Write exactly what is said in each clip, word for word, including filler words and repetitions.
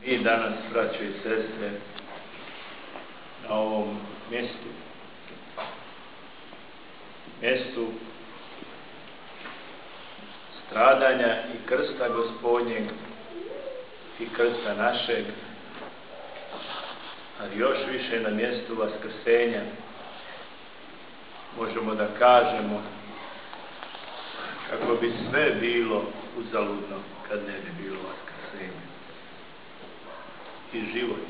i danas, braćo i sestre, na ovom mjestu, mjestu stradanja i krsta Gospodnjeg i krsta našeg, ali još više na mjestu vaskrsenja, možemo da kažemo kako bi sve bilo uzaludno kad ne bi bilo vaskrsenja. I život,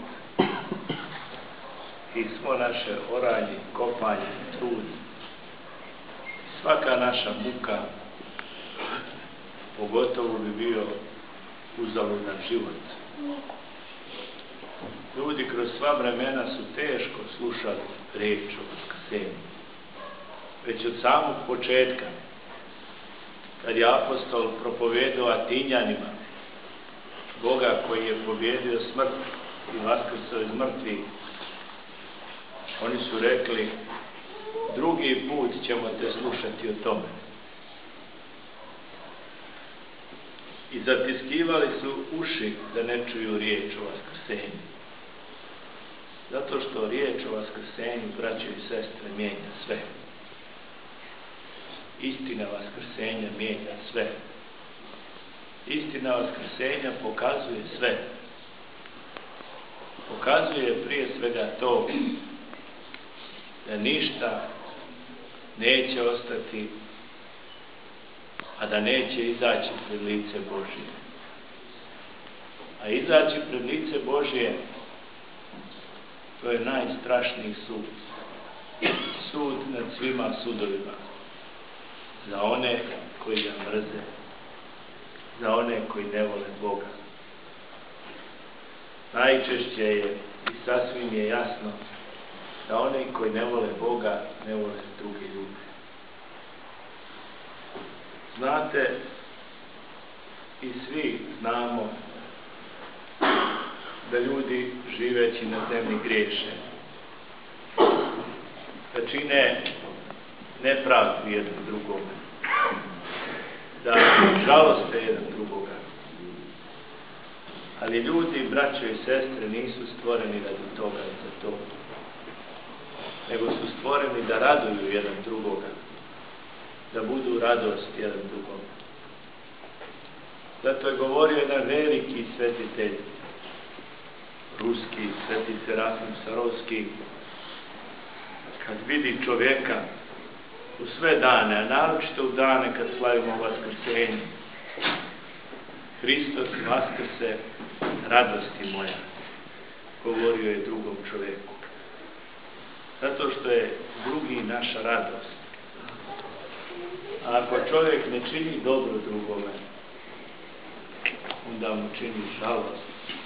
i svo naše oranje, kopanje, trud, svaka naša muka, pogotovo bi bio uzaludan život. Ljudi kroz sva vremena su teško slušali riječ o vaskrsenju. Već od samog početka, kad je apostol propovedao Atinjanima, Boga koji je pobjedio smrt i vaskrsao iz mrtvih, oni su rekli, drugi put ćemo te slušati o tome. I zatiskivali su uši da ne čuju riječ o vaskrsenju. Zato što riječ o vaskrsenju, braćo i sestre, mijenja sve. Istina vaskrsenja mijenja sve. Istina vaskrsenja pokazuje sve. Pokazuje prije svega to da ništa neće ostati, a da neće izaći pred lice Božije. A izaći pred lice Božije, to je najstrašniji sud. Sud nad svima sudovima. Za one koji ga mrze. Za one koji ne vole Boga. Najčešće je i sasvim je jasno da oni koji ne vole Boga ne vole druge ljude. Znate, i svi znamo da ljudi živeći na zemlji griješe, da čine nepravdu jednom drugom, da žaloste jedan drugoga. Ali ljudi, braćo i sestre, nisu stvoreni radi toga i za to, nego su stvoreni da raduju jedan drugoga, da budu radost jedan drugom. Zato je govorio jedan veliki svetitelj, ruski, sveti Serafim Sarovski, kad vidi čovjeka u sve dane, a naročito u dane kad slavimo vaskrsenje, Hristos vaskrse, radosti moja, govorio je drugom čovjeku. Zato što je drugi naša radost. A ako čovjek ne čini dobro drugome, onda mu čini žalost.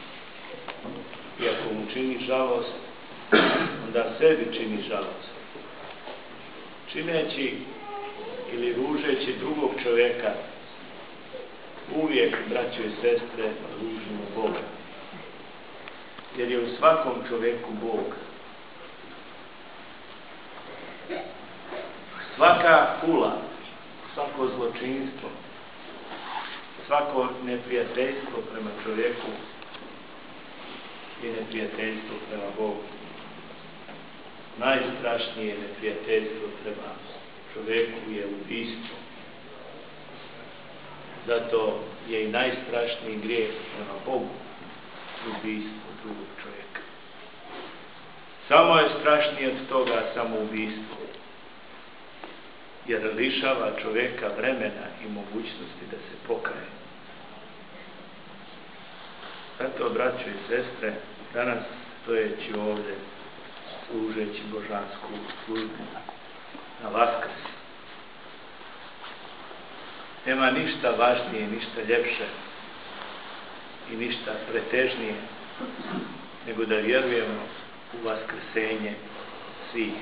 I ako mu čini žalost, onda sebi čini žalost. Čineći ili ružeći drugog čovjeka, uvijek, braćo i sestre, ružimo Boga. Jer je u svakom čovjeku Bog. Svaka kula, svako zločinstvo, svako neprijateljstvo prema čovjeku je neprijateljstvo prema Bogu. Najstrašnije neprijateljstvo prema čovjeku je ubistvo. Zato je i najstrašniji grijeh prema Bogu ubistvo drugog čovjeka. Samo je strašnije od toga samoubistvo, jer lišava čovjeka vremena i mogućnosti da se pokaje. Zato, braćo i sestre, danas stojeći ovdje, služeći božansku službu na Vaskrs, nema ništa važnije, ništa ljepše i ništa pretežnije nego da vjerujemo u vaskrsenje svih.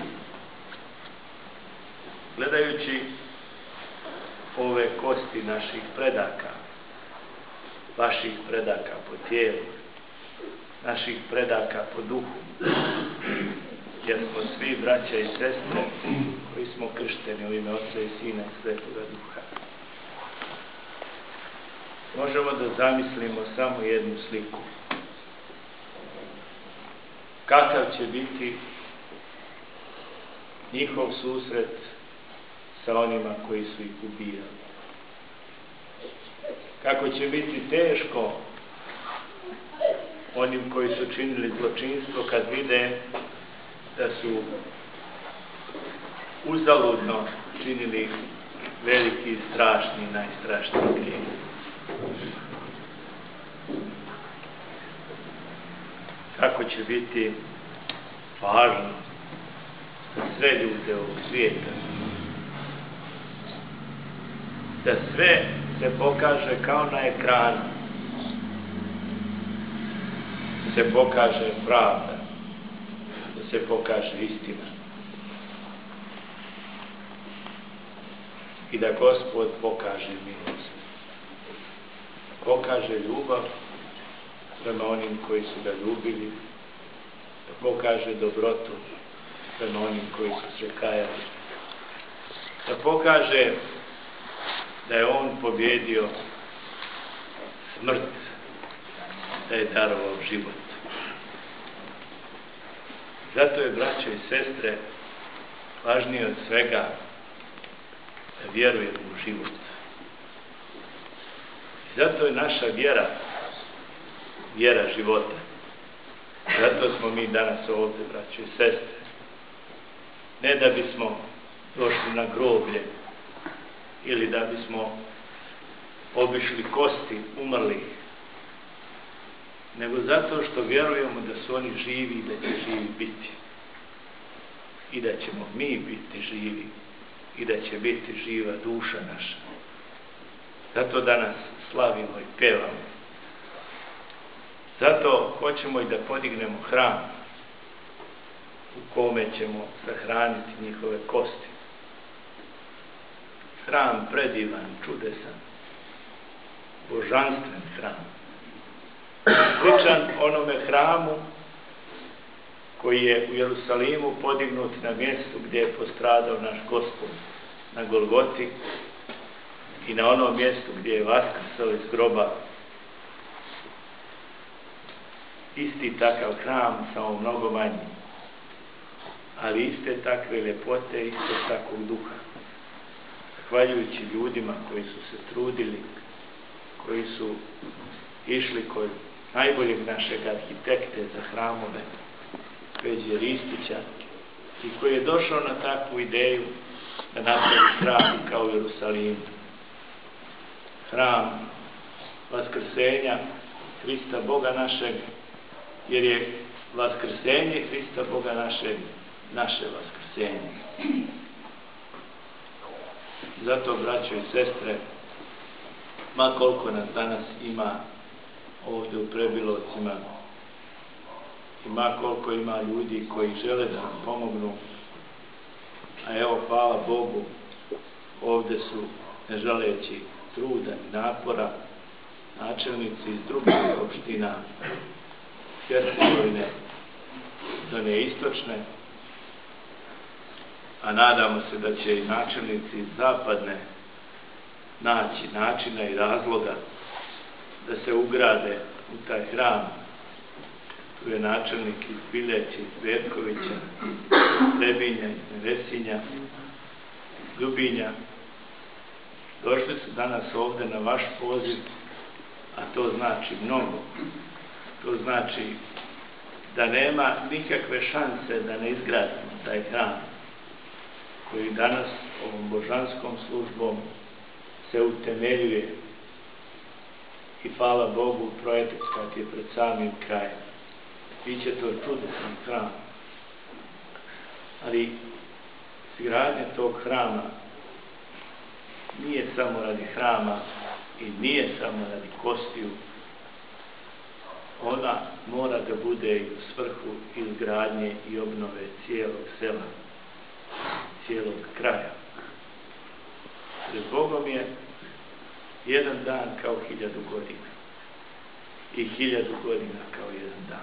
Gledajući ove kosti naših predaka, vaših predaka po tijelu, naših predaka po duhu, jer smo svi braća i sestre koji smo kršteni u ime Oca i Sina i Svetoga Duha. Možemo da zamislimo samo jednu sliku. kakav će biti njihov susret sa onima koji su ih ubijali. Kako će biti teško onim koji su činili zločinstvo kad vide da su uzaludno činili veliki, strašni, najstrašniji grijeh. Kako će biti važno za sve ljude ovog svijeta da sve se pokaže kao na ekranu, da se pokaže pravda, da se pokaže istina i da Gospod pokaže milost, pokaže ljubav prema onim koji su ga ljubili, da pokaže dobrotu prema onim koji su se kajali, da pokaže da je on pobjedio smrt, da je darovao život. Zato je, braćo i sestre, važnije od svega da vjerujemo u život. I zato je naša vjera vjera života. Zato smo mi danas ovdje, braćo i sestre. Ne da bismo došli na groblje ili da bismo obišli kosti umrlih, nego zato što vjerujemo da su oni živi i da će živi biti. I da ćemo mi biti živi i da će biti živa duša naša. Zato danas slavimo i pevamo. Zato hoćemo i da podignemo hram u kome ćemo sahraniti njihove kosti. Hram predivan, čudesan, božanstven hram. Sličan onome hramu koji je u Jerusalimu podignut na mjestu gdje je postradao naš Gospod, na Golgoti, i na onom mjestu gdje je vaskrsao iz groba. Isti takav hram, samo mnogo manji, ali iste takve ljepote, isto takvog duha. Zahvaljujući ljudima koji su se trudili, koji su išli kod najboljeg našeg arhitekte za hramove, Peđe Ristića, i koji je došao na takvu ideju da napravi hram kao u Jerusalimu. Hram vaskrsenja Hrista Boga našeg, jer je vaskrsenje Hrista Boga našeg naše vaskrsenje. Zato, braćo i sestre, ma koliko nas danas ima ovdje u Prebilovcima i ma koliko ima ljudi koji žele da nam pomognu, a evo, hvala Bogu, ovdje su, ne želeći truda i napora, načelnici iz drugih opština, Hercegovine, do one istočne, a nadamo se da će i načelnici iz zapadne naći načina i razloga da se ugrade u taj hram. Tu je načelnik iz Bileća, iz Betkovića, Trebinja, iz Nevesinja, Ljubinja. Došli su danas ovdje na vaš poziv, a to znači mnogo. To znači da nema nikakve šanse da ne izgradimo taj hram koji danas ovom božanskom službom se utemeljuje. I hvala Bogu, projekat je pred samim krajem. Biće to čudesan hram. Ali izgradnja tog hrama nije samo radi hrama i nije samo radi kostiju. Ona mora da bude i u svrhu izgradnje i obnove cijelog sela, cijelog kraja. Pred Bogom je jedan dan kao hiljadu godina i hiljadu godina kao jedan dan.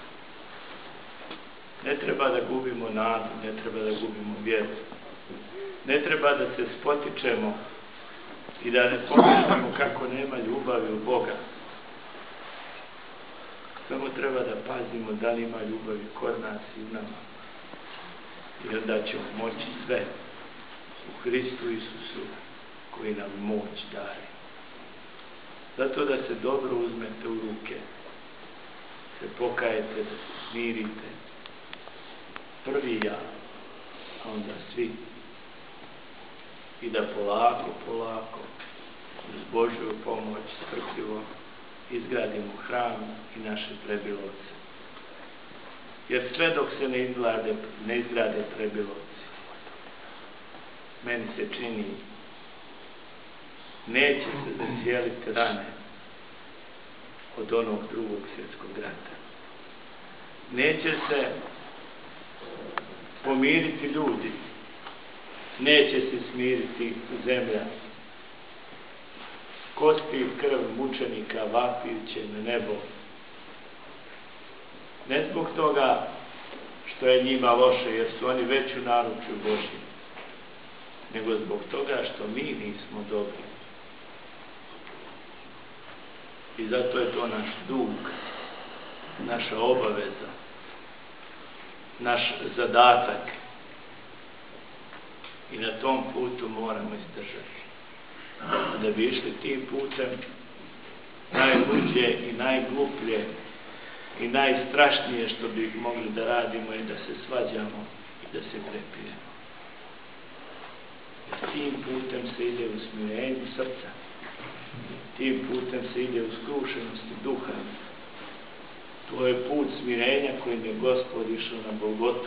Ne treba da gubimo nadu, ne treba da gubimo vjeru. Ne treba da se spotičemo i da ne pomišljamo kako nema ljubavi u Boga. Samo treba da pazimo da li ima ljubavi kod nas i u nama. I onda ćemo moći sve u Hristu Isusu koji nam moć daje. Zato da se dobro uzmete u ruke, se pokajete, da se smirite. Prvi ja, a onda svi. I da polako, polako, uz Božju pomoć, strpljivo, izgradimo hram i naše prebilovce. Jer sve dok se ne izgrade, ne izgrade prebilovci, meni se čini, neće se zacijeliti rane od onog drugog svjetskog rata. Neće se pomiriti ljudi, neće se smiriti zemlja. Kosti i krv mučenika vapiće na nebo. Ne zbog toga što je njima loše, jer su oni već u naručju Božjem, nego zbog toga što mi nismo dobri. I zato je to naš dug, naša obaveza, naš zadatak. I na tom putu moramo izdržati. Da bi išli tim putem, najluđe i najgluplje i najstrašnije što bi mogli da radimo je da se svađamo i da se prepijemo. Jer tim putem se ide u smirenju srca. Tim putem se ide u skrušenosti duha. To je put smirenja kojim je Gospod išao na Golgotu.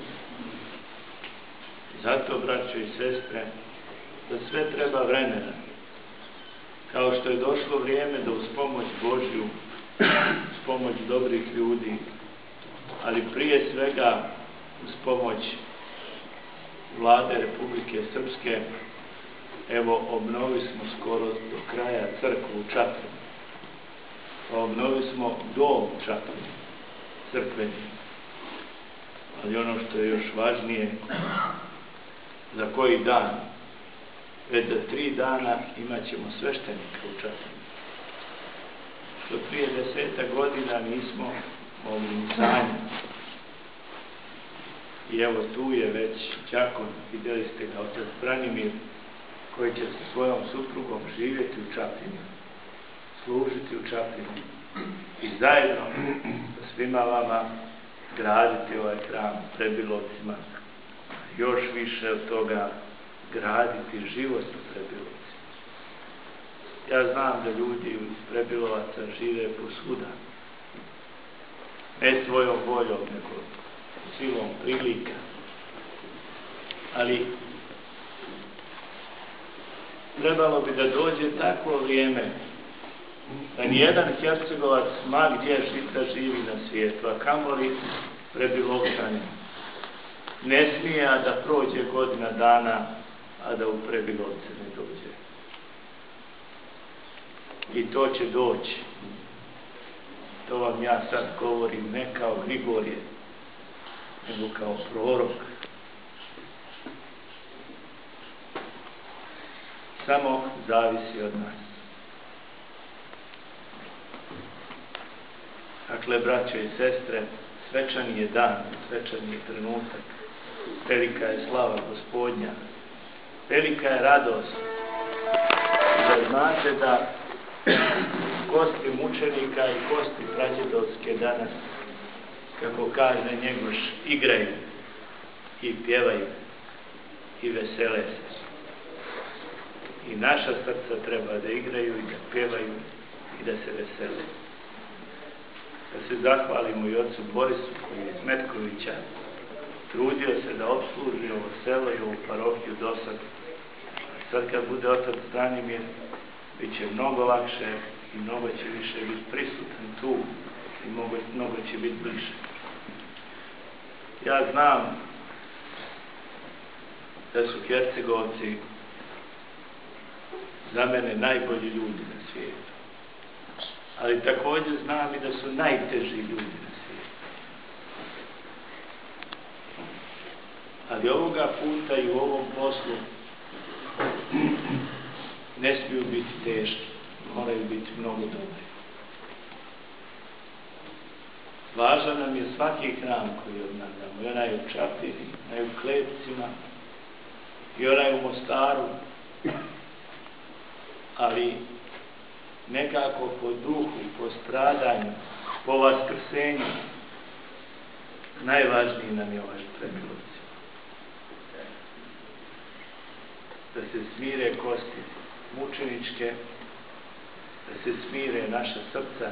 Zato, braćo i sestre, da sve treba vremena. Kao što je došlo vrijeme da uz pomoć Božju, uz pomoć dobrih ljudi, ali prije svega uz pomoć Vlade Republike Srpske, evo, obnovi smo skoro do kraja crkvu u Čapljini. Obnovi smo dom u Čapljini, crkveni. Ali ono što je još važnije, za koji dan, već za tri dana imat ćemo sveštenika u Čapljini. Što prije deseta godina nismo mogli ni sanjati. I evo tu je već đakon, vidjeli ste ga, otac Branimir, koji će sa svojom suprugom živjeti u Čapljini, služiti u Čapljini i zajedno sa svima vama graditi ovaj hram u Prebilovcima, još više od toga graditi život u Prebilovcima. Ja znam da ljudi iz Prebilovaca žive posvuda, ne svojom voljom, nego silom prilika, ali trebalo bi da dođe takvo vrijeme da nijedan Hercegovac ma gdje da živi na svijetu, a kamoli Prebilovčani, ne smije da prođe godina dana, a da u Prebilovce ne dođe. I to će doći. To vam ja sad govorim ne kao Grigorije, nego kao prorok. Samo zavisi od nas. Dakle, braćo i sestre, svečani je dan, svečani je trenutak. Velika je slava Gospodnja. Velika je radost. Da znate da kosti mučenika i kosti prađedovske danas, kako kaže Njegoš, igraju i pjevaju i vesele se. I naša srca treba da igraju i da pjevaju i da se vesele. Da se zahvalimo i ocu Borisu koji je iz Metkovića trudio se da obsluži ovo selo i ovu parohiju do sad. Sad kad bude otac Branimir, bit će mnogo lakše i mnogo će više biti prisutan tu i mnogo, mnogo će biti bliže. Ja znam da su Hercegovci za mene najbolji ljudi na svijetu. Ali također znam i da su najteži ljudi na svijetu. Ali ovoga puta i u ovom poslu ne smiju biti teški, moraju biti mnogo dobri. Važan nam je svaki hram koji obnavljamo, i onaj u Čapini, onaj u Klepcima, i onaj u Mostaru, ali nekako po duhu, po stradanju, po vaskrsenju, najvažniji nam je ovaj Prebilovci. Da se smire kosti mučeničke, da se smire naša srca,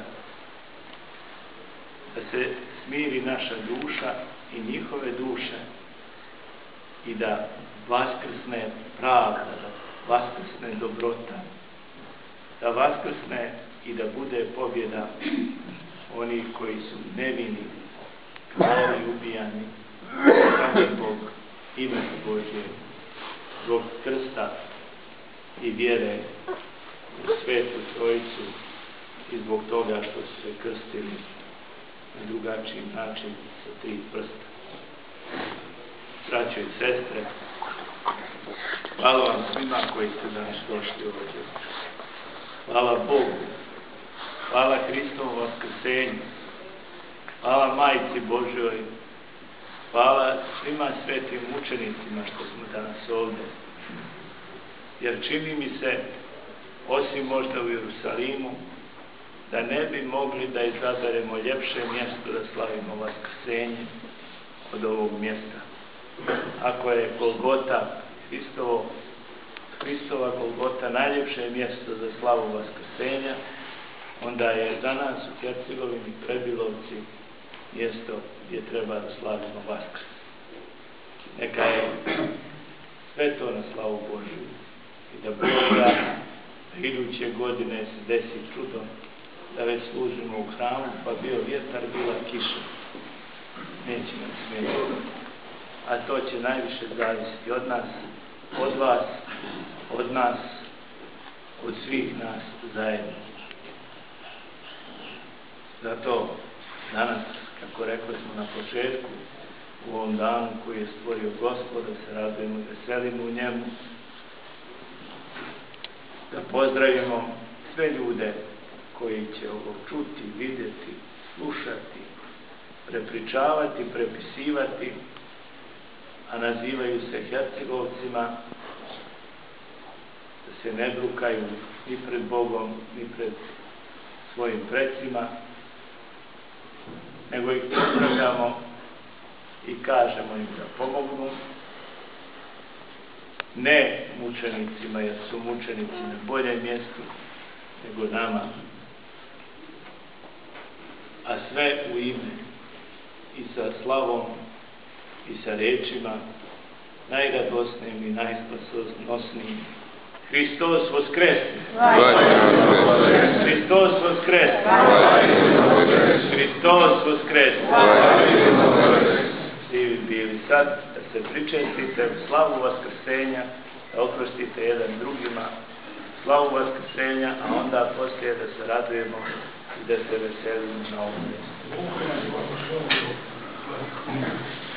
da se smiri naša duša i njihove duše i da vaskrsne pravda, da vaskrsne dobrota, da vaskrsne i da bude pobjeda onih koji su nevini, krvavi, ubijani, samo zbog imena Božje, zbog krsta i vjere u Svetu Trojicu i zbog toga što su se krstili na drugačiji način sa tri prsta. Braćo i sestre, hvala vam svima koji ste danas došli ovdje. Hvala Bogu, hvala Hristovom vaskrsenju, hvala Majci Božjoj, hvala svima svetim mučenicima što smo danas ovdje. Jer čini mi se, osim možda u Jerusalimu, da ne bi mogli da izaberemo ljepše mjesto da slavimo vaskrsenje od ovog mjesta. Ako je Golgota, Hristovo, Hristova Golgota najljepše mjesto za slavu vaskrsenja, onda je za nas u Hercegovini Prebilovci mjesto gdje treba da slavimo Vaskrs. Neka je sve to na slavu Božju i da Bog da iduće godine se desi čudo da već služimo u hramu, pa bio vjetar, bila kiša. Neće nam smetiti. A to će najviše zavisiti od nas, od vas, od nas, od svih nas zajedno. Zato danas, kako rekli smo na početku, u ovom danu koji je stvorio Gospod, da se radujemo i veselimo u njemu, da pozdravimo sve ljude koji će ovo čuti, vidjeti, slušati, prepričavati, prepisivati, a nazivaju se Hercegovcima, da se ne brukaju ni pred Bogom, ni pred svojim precima, nego ih pozdravljamo i kažemo im da pomognu, ne mučenicima, jer su mučenici na boljem mjestu nego nama, a sve u ime i sa slavom i sa rečima najradosnijim i najspasnosnijim. Hristos voskresne! Hristos voskresne! Hristos voskresne! Svi bili sad da se pričestite u slavu vaskrsenja, da oprostite jedan drugima slavu vaskrsenja, a onda poslije da se radujemo i da se veselimo na ovom mjestu.